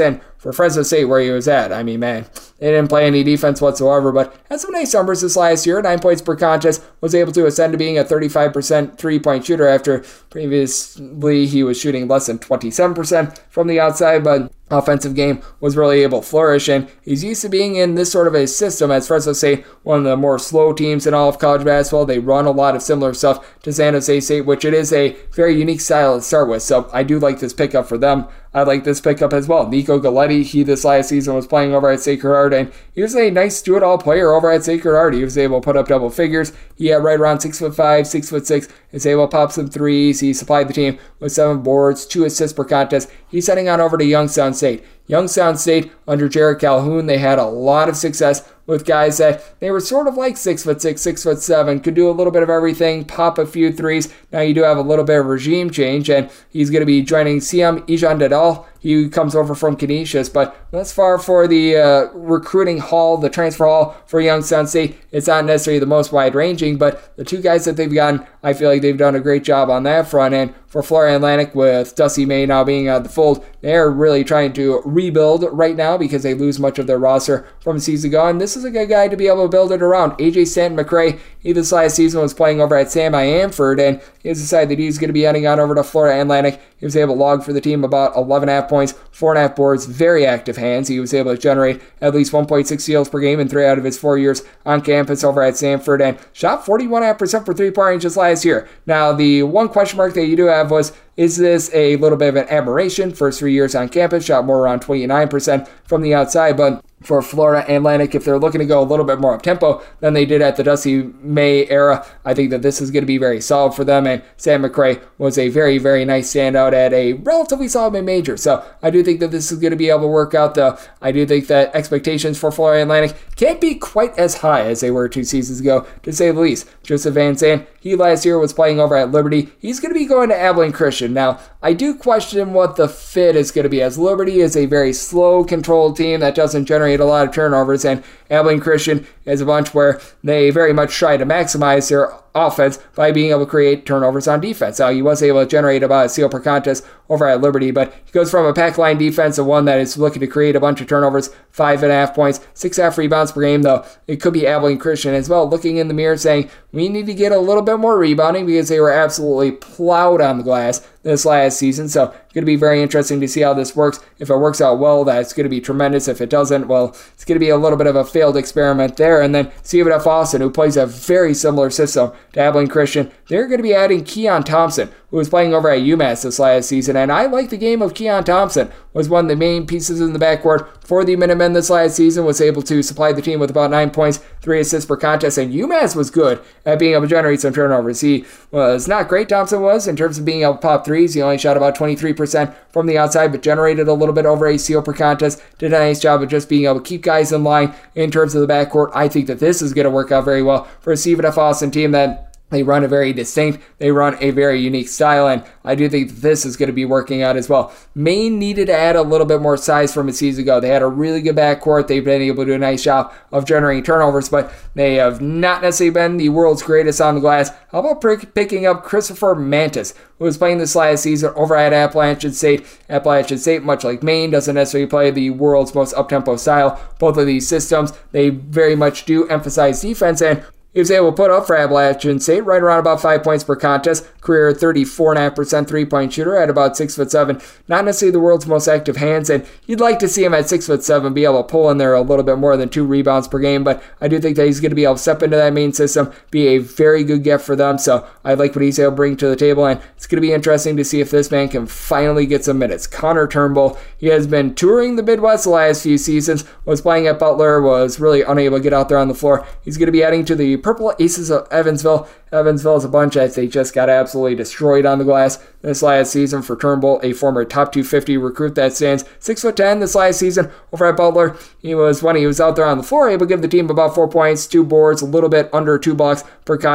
for Fresno State where he was at. I mean, man, they didn't play any defense whatsoever, but had some nice numbers this last year. Nine points per contest, was able to ascend to being a thirty-five percent three-point shooter after previously he was shooting less than twenty-seven percent from the outside, but offensive game was really able to flourish, and he's used to being in this sort of a system as Fresno State, one of the more slow teams in all of college basketball. They run a lot of similar stuff to San Jose State, which it is a very unique style to start with, so I do like this pickup for them. I like this pickup as well. Nico Galletti, he this last season was playing over at Sacred Heart, and he was a nice do-it-all player over at Sacred Heart. He was able to put up double figures. He had right around six foot five, six foot six. Is able to pop some threes. He supplied the team with seven boards, two assists per contest. He's heading on over to Youngstown State. Youngstown State, under Jared Calhoun, they had a lot of success with guys that they were sort of like six foot six, six foot seven, could do a little bit of everything, pop a few threes. Now you do have a little bit of regime change, and he's going to be joining Siam Ijandadal. He comes over from Canisius, but thus far for the uh, recruiting haul, the transfer haul for Youngstown State, it's not necessarily the most wide-ranging, but the two guys that they've gotten, I feel like they've done a great job on that front. And for Florida Atlantic, with Dusty May now being out of the fold, they're really trying to rebuild right now because they lose much of their roster from a season ago, and this is a good guy to be able to build it around. A J Stanton McRae, he this last season was playing over at Sam Amford, and he has decided that he's going to be heading on over to Florida Atlantic. He was able to log for the team about eleven point five points, four point five boards, very active hands. He was able to generate at least one point six steals per game in three out of his four years on campus over at Samford, and shot forty-one point five percent for three-point range just last year. Now, the one question mark that you do have was, is this a little bit of an aberration? First three years on campus, shot more around twenty-nine percent from the outside, but for Florida Atlantic, if they're looking to go a little bit more up-tempo than they did at the Dusty May era, I think that this is going to be very solid for them, and Sam McRae was a very, very nice standout at a relatively solid mid-major, so I do think that this is going to be able to work out, though. I do think that expectations for Florida Atlantic can't be quite as high as they were two seasons ago, to say the least. Joseph Van Zandt, he last year was playing over at Liberty. He's going to be going to Abilene Christian. Now, I do question what the fit is going to be, as Liberty is a very slow, controlled team that doesn't generate a lot of turnovers, and Abilene Christian is a bunch where they very much try to maximize their offense by being able to create turnovers on defense. Now, he was able to generate about a steal per contest over at Liberty, but he goes from a pack line defense to one that is looking to create a bunch of turnovers, five and a half points, six and a half rebounds per game, though it could be Abilene Christian as well, looking in the mirror saying, we need to get a little bit more rebounding because they were absolutely plowed on the glass this last season. So it's going to be very interesting to see how this works. If it works out well, that's going to be tremendous. If it doesn't, well, it's going to be a little bit of a failed experiment there. And then C W F Austin, who plays a very similar system to Abilene Christian, they're going to be adding Keon Thompson, who was playing over at UMass this last season. And I like the game of Keon Thompson. Was one of the main pieces in the backcourt for the Minutemen this last season, was able to supply the team with about nine points, three assists per contest, and UMass was good at being able to generate some turnovers. He was not great, Thompson was, in terms of being able to pop threes. He only shot about twenty-three percent from the outside, but generated a little bit over a steal per contest. Did a nice job of just being able to keep guys in line in terms of the backcourt. I think that this is going to work out very well for a C W F Austin team that they run a very distinct, they run a very unique style, and I do think that this is going to be working out as well. Maine needed to add a little bit more size from a season ago. They had a really good backcourt. They've been able to do a nice job of generating turnovers, but they have not necessarily been the world's greatest on the glass. How about picking up Christopher Mantis, who was playing this last season over at Appalachian State? Appalachian State, much like Maine, doesn't necessarily play the world's most up-tempo style. Both of these systems, they very much do emphasize defense, and he was able to put up for Appalachian State right around about five points per contest. Career thirty-four point five percent three-point shooter at about six foot seven. Not necessarily the world's most active hands, and you'd like to see him at six foot seven be able to pull in there a little bit more than two rebounds per game, but I do think that he's going to be able to step into that main system, be a very good gift for them, so I like what he's able to bring to the table, and it's going to be interesting to see if this man can finally get some minutes. Connor Turnbull, he has been touring the Midwest the last few seasons, was playing at Butler, was really unable to get out there on the floor. He's going to be adding to the Purple Aces of Evansville. Evansville is a bunch that they just got absolutely destroyed on the glass this last season. For Turnbull, a former top two fifty recruit that stands six foot ten this last season over at Butler. He was, when he was out there on the floor, able to give the team about four points, two boards, a little bit under two blocks per contest.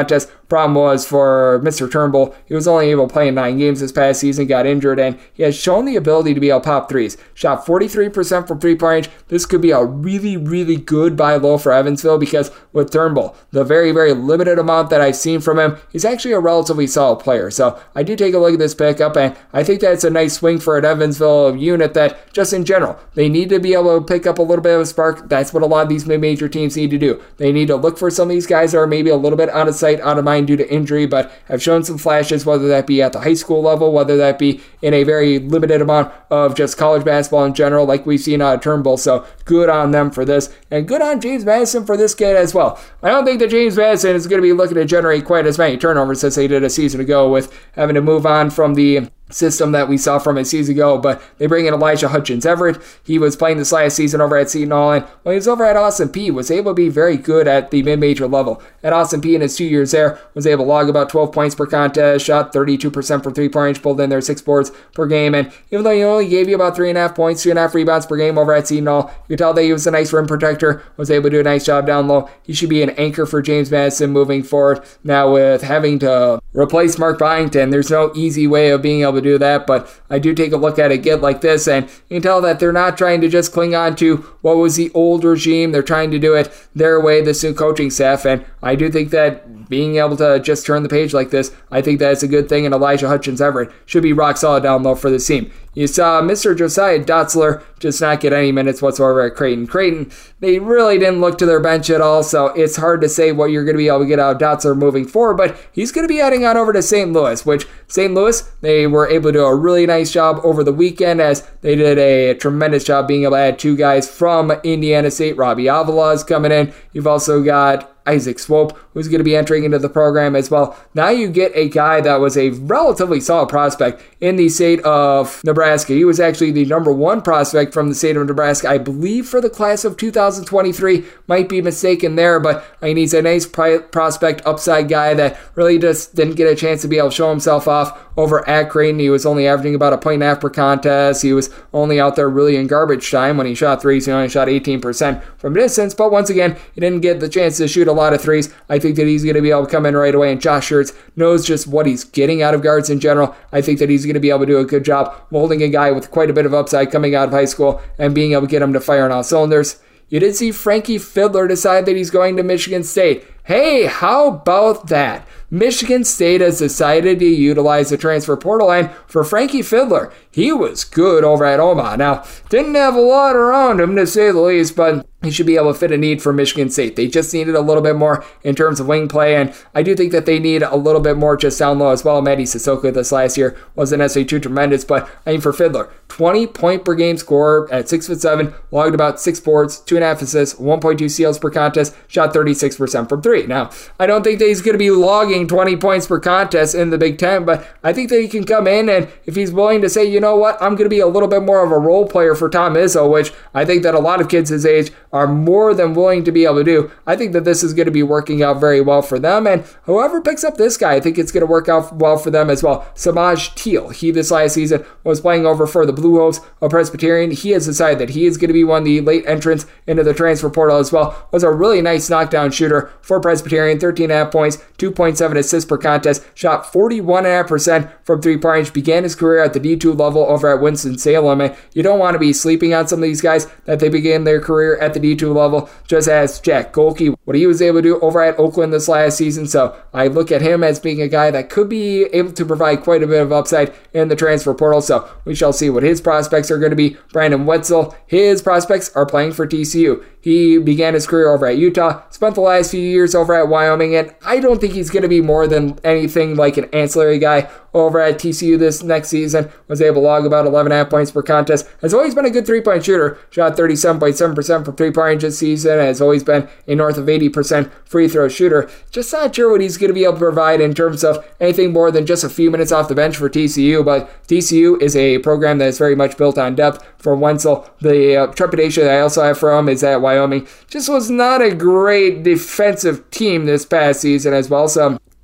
Problem was for Mister Turnbull, he was only able to play in nine games this past season, got injured, and he has shown the ability to be able to pop threes. Shot forty-three percent from three-point range. This could be a really, really good buy low for Evansville because with Turnbull, the very, very limited amount that I've seen from him, he's actually a relatively solid player. So I do take a look at this pickup, and I think that's a nice swing for an Evansville unit that, just in general, they need to be able to pick up a little bit of a spark. That's what a lot of these mid-major teams need to do. They need to look for some of these guys that are maybe a little bit out of sight, out of mind due to injury, but have shown some flashes, whether that be at the high school level, whether that be in a very limited amount of just college basketball in general, like we've seen out of Turnbull. So good on them for this, and good on James Madison for this kid as well. I don't think that James Madison is going to be looking to generate quite as many turnovers as they did a season ago with having to move on from the system that we saw from a season ago, but they bring in Elijah Hutchins Everett. He was playing this last season over at Seton Hall, and when he was over at Austin Peay, was able to be very good at the mid-major level. At Austin Peay in his two years there, was able to log about twelve points per contest, shot thirty-two percent from three-point range, pulled in their six boards per game, and even though he only gave you about three and a half points, two and a half rebounds per game over at Seton Hall, you could tell that he was a nice rim protector, was able to do a nice job down low. He should be an anchor for James Madison moving forward. Now with having to replace Mark Byington, there's no easy way of being able to do that, but I do take a look at a get like this, and you can tell that they're not trying to just cling on to what was the old regime. They're trying to do it their way, this new coaching staff, and I do think that being able to just turn the page like this, I think that's a good thing, and Elijah Hutchins Everett should be rock solid down low for this team. You saw Mister Josiah Dotzler just not get any minutes whatsoever at Creighton. Creighton, they really didn't look to their bench at all, so it's hard to say what you're going to be able to get out of Dotzler moving forward, but he's going to be heading on over to Saint Louis, which Saint Louis, they were able to do a really nice job over the weekend as they did a tremendous job being able to add two guys from Indiana State. Robbie Avila is coming in. You've also got Isaac Swope, who's going to be entering into the program as well. Now you get a guy that was a relatively solid prospect in the state of Nebraska. He was actually the number one prospect from the state of Nebraska, I believe, for the class of two thousand twenty-three. Might be mistaken there, but I mean, he's a nice prospect upside guy that really just didn't get a chance to be able to show himself off over at Creighton. He was only averaging about a point and a half per contest. He was only out there really in garbage time. When he shot threes, he only shot eighteen percent from distance, but once again, he didn't get the chance to shoot a lot of threes. I think that he's going to be able to come in right away, and Josh Schertz knows just what he's getting out of guards in general. I think that he's going to be able to do a good job molding a guy with quite a bit of upside coming out of high school and being able to get him to fire on all cylinders. You did see Frankie Fiddler decide that he's going to Michigan State. Hey, how about that? Michigan State has decided to utilize the transfer portal, and for Frankie Fiddler, he was good over at Omaha. Now, didn't have a lot around him to say the least, but he should be able to fit a need for Michigan State. They just needed a little bit more in terms of wing play, and I do think that they need a little bit more just down low as well. Maddie Sissoko this last year wasn't necessarily too tremendous, but I mean, for Fiddler, twenty point per game scorer at six foot seven, logged about six boards, two and a half assists, one point two steals per contest, shot thirty-six percent from three. Now, I don't think that he's going to be logging twenty points per contest in the Big Ten, but I think that he can come in, and if he's willing to say, you know what, I'm going to be a little bit more of a role player for Tom Izzo, which I think that a lot of kids his age are more than willing to be able to do, I think that this is going to be working out very well for them, and whoever picks up this guy, I think it's going to work out well for them as well. Samaj Teal, he this last season was playing over for the Blue Hose of Presbyterian. He has decided that he is going to be one of the late entrants into the transfer portal as well. Was a really nice knockdown shooter for Presbyterian, thirteen point five points, two point seven assists per contest, shot forty-one point five percent from three-point range, began his career at the D two level over at Winston-Salem, and you don't want to be sleeping on some of these guys that they began their career at the D two level, just as Jack Golke, what he was able to do over at Oakland this last season. So I look at him as being a guy that could be able to provide quite a bit of upside in the transfer portal, so we shall see what his prospects are going to be. Brandon Wetzel, his prospects are playing for T C U. He began his career over at Utah, spent the last few years over at Wyoming, and I don't think he's going to be more than anything like an ancillary guy over at T C U this next season. Was able to log about eleven point five points per contest. Has always been a good three-point shooter. Shot thirty-seven point seven percent from three-point range this season. Has always been a north of eighty percent free throw shooter. Just not sure what he's going to be able to provide in terms of anything more than just a few minutes off the bench for T C U, but T C U is a program that is very much built on depth. For Wenzel, the uh, trepidation that I also have for him is that Wyoming just was not a great defensive team this past season as well, so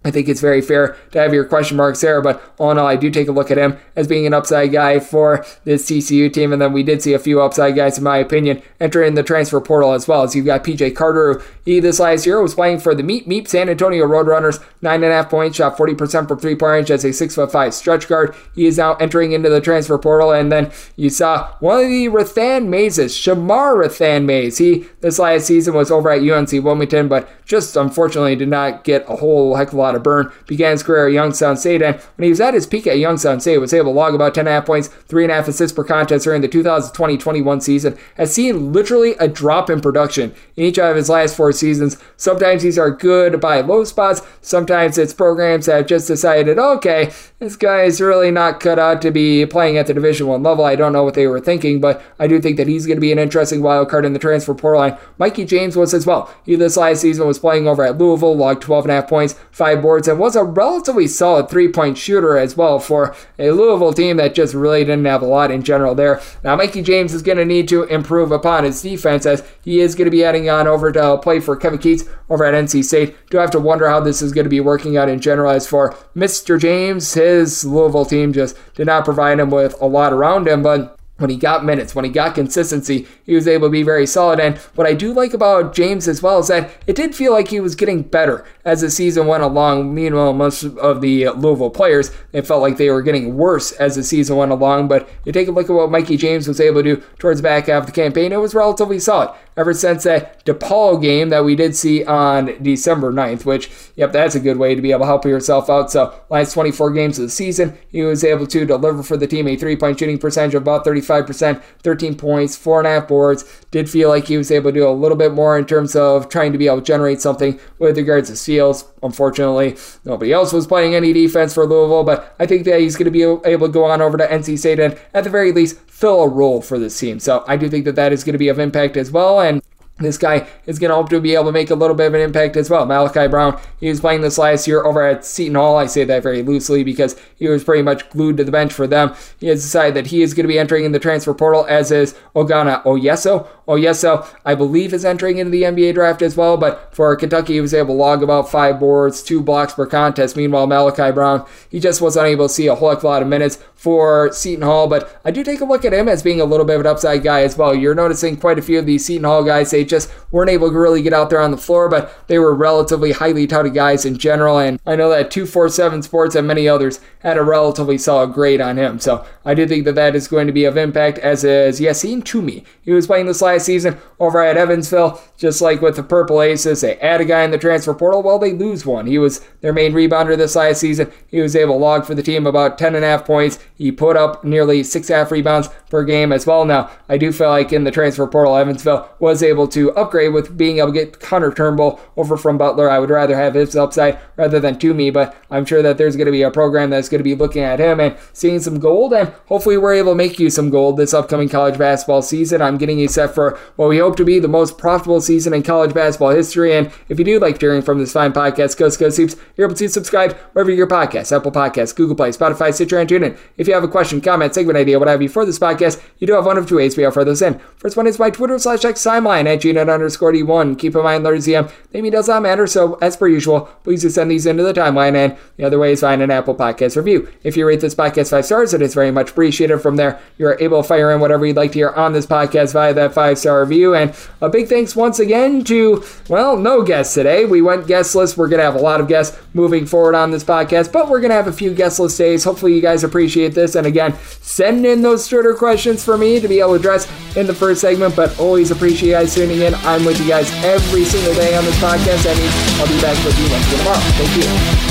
I think it's very fair to have your question marks there, but all in all, I do take a look at him as being an upside guy for this T C U team, and then we did see a few upside guys, in my opinion, enter in the transfer portal as well. So you've got P J Carter, who he this last year was playing for the Meep Meep San Antonio Roadrunners, nine and a half points, shot forty percent from three-point range as a six foot five stretch guard. He is now entering into the transfer portal, and then you saw one of the Rathan Mazes, Shamar Rathan Mays. He, this last season, was over at U N C Wilmington, but just unfortunately did not get a whole heck of a lot of burn. Began his career at Youngstown State, and when he was at his peak at Youngstown State, was able to log about ten and a half points, three and a half assists per contest during the two thousand twenty twenty-one season. Has seen literally a drop in production in each of his last four seasons. Sometimes these are good by low spots. Sometimes it's programs that have just decided, okay, this guy is really not cut out to be playing at the Division One level. I don't know what they were thinking, but I do think that he's going to be an interesting wild card in the transfer portal line. Mikey James was as well. He this last season was playing over at Louisville, logged twelve and a half points, five boards, and was a relatively solid three-point shooter as well for a Louisville team that just really didn't have a lot in general there. Now, Mikey James is going to need to improve upon his defense, as he is going to be heading on over to play for Kevin Keats over at N C State. Do have to wonder how this is going to be working out in general. As for Mister James, his Louisville team just did not provide him with a lot around him, but when he got minutes, when he got consistency, he was able to be very solid. And what I do like about James as well is that it did feel like he was getting better as the season went along. Meanwhile, most of the Louisville players, it felt like they were getting worse as the season went along. But you take a look at what Mikey James was able to do towards the back half of the campaign, it was relatively solid. Ever since that DePaul game that we did see on December ninth, which, yep, that's a good way to be able to help yourself out. So last twenty-four games of the season, he was able to deliver for the team a three-point shooting percentage of about thirty-five percent, thirteen points, four and a half boards. Did feel like he was able to do a little bit more in terms of trying to be able to generate something with regards to steals. Unfortunately, nobody else was playing any defense for Louisville, but I think that he's going to be able to go on over to N C State and, at the very least, fill a role for this team. So I do think that that is going to be of impact as well, and this guy is going to hope to be able to make a little bit of an impact as well. Malachi Brown, he was playing this last year over at Seton Hall. I say that very loosely because he was pretty much glued to the bench for them. He has decided that he is going to be entering in the transfer portal, as is Ogana Oyeso. Oyeso, I believe, is entering into the N B A draft as well, but for Kentucky, he was able to log about five boards, two blocks per contest. Meanwhile, Malachi Brown, he just was unable to see a whole heck of a lot of minutes for Seton Hall, but I do take a look at him as being a little bit of an upside guy as well. You're noticing quite a few of these Seton Hall guys, they just weren't able to really get out there on the floor, but they were relatively highly touted guys in general, and I know that two forty-seven Sports and many others had a relatively solid grade on him, so I do think that that is going to be of impact, as is Yassine Toomey. He was playing this last season over at Evansville, just like with the Purple Aces. They add a guy in the transfer portal, well, they lose one. He was their main rebounder this last season. He was able to log for the team about ten and a half points. He put up nearly six and a half rebounds per game as well. Now, I do feel like in the transfer portal, Evansville was able to upgrade with being able to get Connor Turnbull over from Butler. I would rather have his upside rather than Toomey, but I'm sure that there's going to be a program that's going to be looking at him and seeing some gold, and hopefully we're able to make you some gold this upcoming college basketball season. I'm getting you set for what we hope to be the most profitable season in college basketball history, and if you do like hearing from this fine podcast, Coast to Coast Hoops, you're able to subscribe wherever your podcast, Apple Podcasts, Google Play, Spotify, Stitcher, and TuneIn. If you have a question, comment, segment idea, what have you for this podcast, you do have one of two ways we offer those in. First one is my Twitter slash X timeline at gnet underscore D1. Keep in mind, letters D M, name does not matter, so as per usual, please do send these into the timeline, and the other way is find an Apple Podcast review. If you rate this podcast five stars, it is very much appreciated. From there, you're able to fire in whatever you'd like to hear on this podcast via that five-star review, and a big thanks once again to, well, no guests today. We went guestless. We're going to have a lot of guests moving forward on this podcast, but we're going to have a few guestless days. Hopefully you guys appreciate this, and again, send in those Twitter questions for me to be able to address in the first segment, but always appreciate you guys tuning in. I'm with you guys every single day on this podcast. That means I'll be back with you once again tomorrow. Thank you.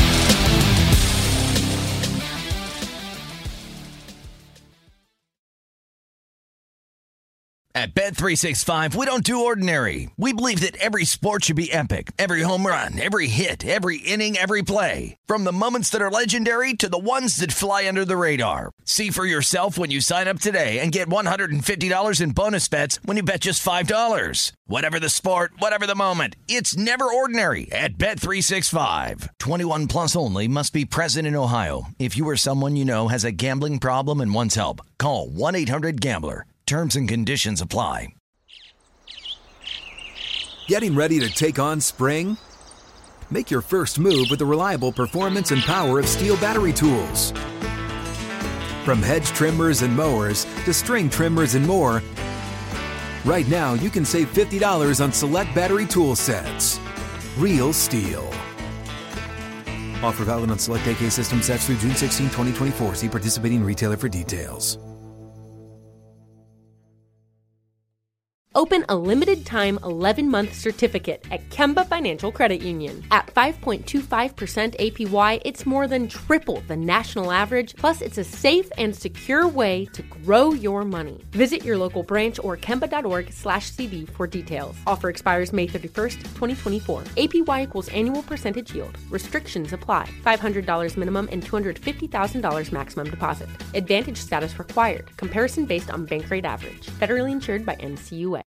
At Bet three sixty-five, we don't do ordinary. We believe that every sport should be epic. Every home run, every hit, every inning, every play. From the moments that are legendary to the ones that fly under the radar. See for yourself when you sign up today and get one hundred fifty dollars in bonus bets when you bet just five dollars. Whatever the sport, whatever the moment, it's never ordinary at Bet three sixty-five. twenty-one plus only. Must be present in Ohio. If you or someone you know has a gambling problem and wants help, call one eight hundred gambler. Terms and conditions apply. Getting ready to take on spring? Make your first move with the reliable performance and power of Steel battery tools. From hedge trimmers and mowers to string trimmers and more, right now you can save fifty dollars on select battery tool sets. Real Steel. Offer valid on select A K system sets through June sixteenth, twenty twenty-four. See participating retailer for details. Open a limited-time eleven-month certificate at Kemba Financial Credit Union. At five point two five percent A P Y, it's more than triple the national average, plus it's a safe and secure way to grow your money. Visit your local branch or kemba.org slash CD for details. Offer expires May thirty-first, twenty twenty-four. A P Y equals annual percentage yield. Restrictions apply. five hundred dollars minimum and two hundred fifty thousand dollars maximum deposit. Advantage status required. Comparison based on bank rate average. Federally insured by N C U A.